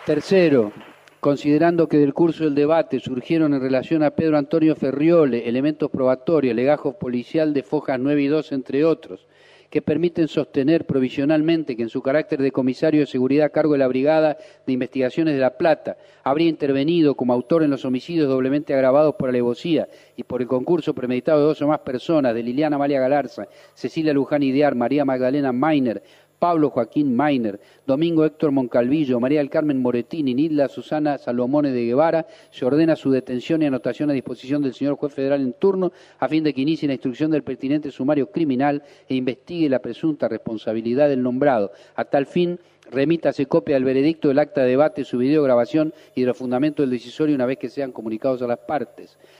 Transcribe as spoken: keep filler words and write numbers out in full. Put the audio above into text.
Tercero, considerando que del curso del debate surgieron en relación a Pedro Antonio Ferriole elementos probatorios, legajo policial de Fojas nueve y dos, entre otros, que permiten sostener provisionalmente que en su carácter de comisario de seguridad a cargo de la Brigada de Investigaciones de La Plata habría intervenido como autor en los homicidios doblemente agravados por alevosía y por el concurso premeditado de dos o más personas, de Liliana Amalia Galarza, Cecilia Luján Idiar, María Magdalena Mainer, Pablo Joaquín Mainer, Domingo Héctor Moncalvillo, María del Carmen Moretini, Nilda Susana Salomone de Guevara, se ordena su detención y anotación a disposición del señor juez federal en turno a fin de que inicie la instrucción del pertinente sumario criminal e investigue la presunta responsabilidad del nombrado. A tal fin, remítase copia del veredicto, del acta de debate, su videograbación y de los fundamentos del decisorio una vez que sean comunicados a las partes.